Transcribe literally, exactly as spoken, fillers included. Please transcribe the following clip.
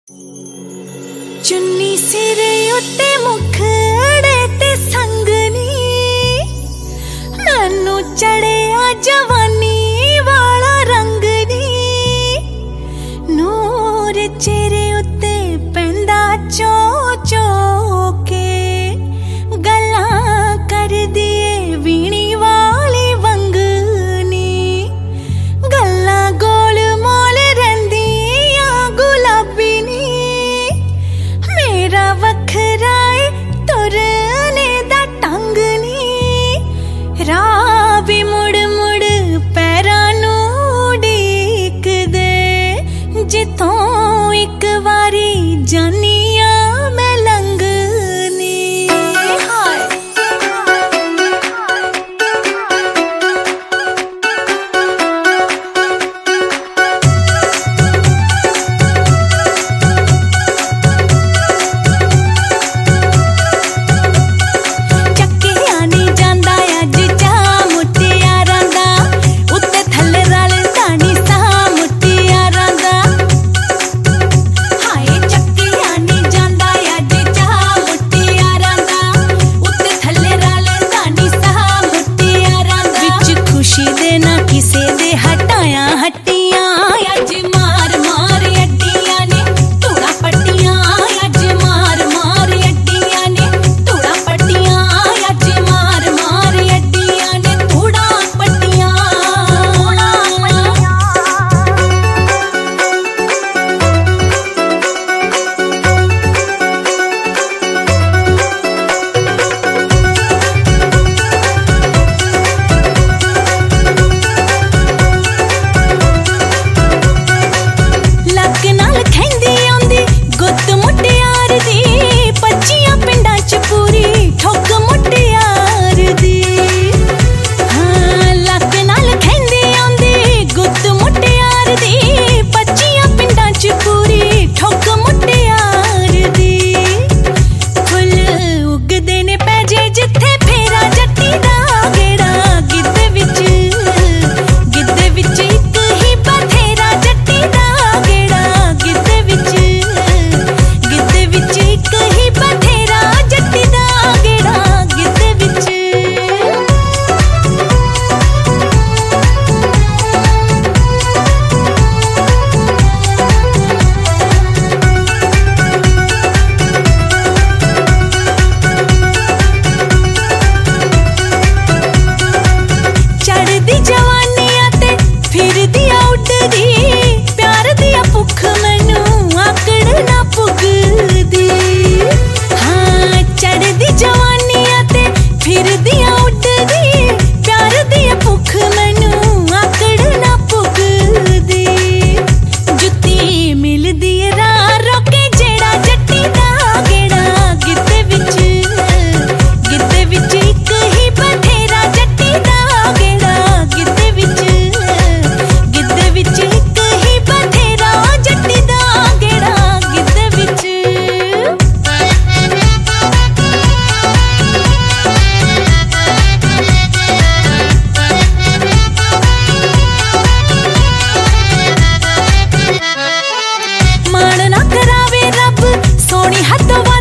चुन्नी सिरे उत्ते मुखड़े ते संगनी मैनू चढ़िया जवानी वाला रंग नी नूर चेहरे उत्ते पैंदा चो चो के गल्लां कर दिए वीणी वाली वंगनी गल्लां गोल मोल रहिंदियां गुलाबी नी मेरा वखरा तुरने दा टंग नी राह भी मुड़ मुड़ पैरां नू उड़ीक दे जिथों एक वारी जानिया मैं लंघनी हाय सोनी हद